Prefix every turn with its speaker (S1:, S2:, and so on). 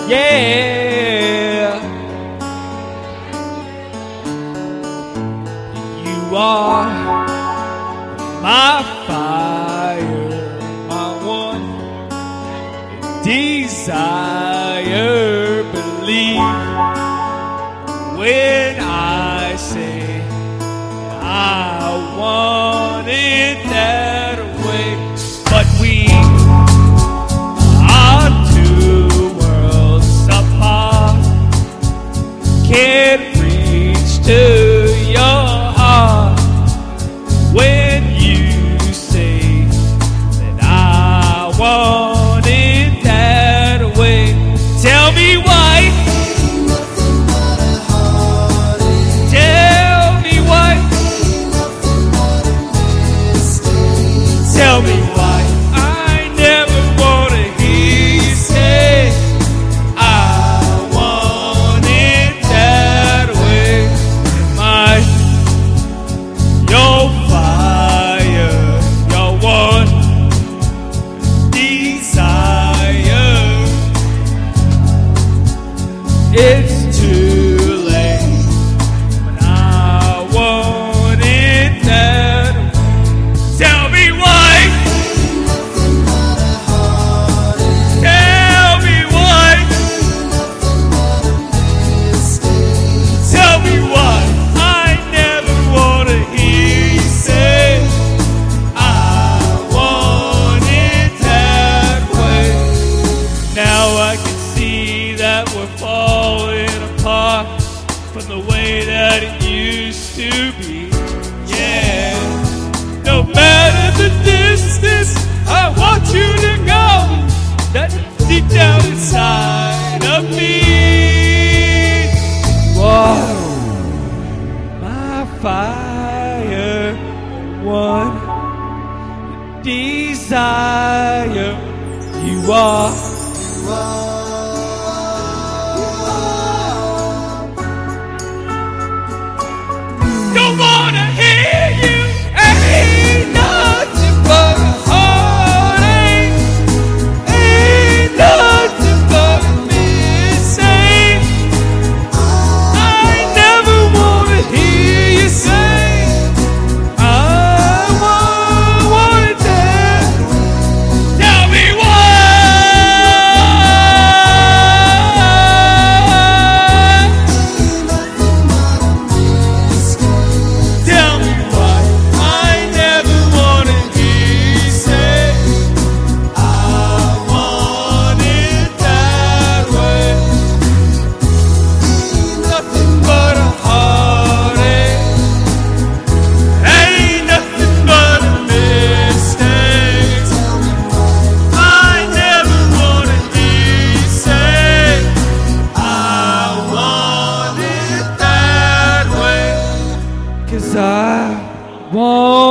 S1: Yeah, you are my fire, my one desire. Believe when I say I want it that way. But we are two worlds apart. Can't reach to your heart when you say that I want it that way. Tell me why. Tell me why. Tell me why. I never want to hear you say I want it that way. My, your fire, your one desire. It's too late, but I want it that way. Tell me why. Tell me why. Tell me why. I never want to hear you say I want it that way. Now I can see that we're falling apart from the way that it used to be. Yeah. No matter the distance, I want you to go. That's deep down inside of me. Whoa, my fire, one desire. You are. Don't wanna hear you. Ain't nothing but a heartache. Ain't nothing but a mistake. I never wanna hear you say I want it that. Tell me why. Tell me why. I never wanna hear you say I want it that way. Nothing but a heartache. Ain't nothing but a mistake. I never wanna hear you say I want it that way. 'Cause I want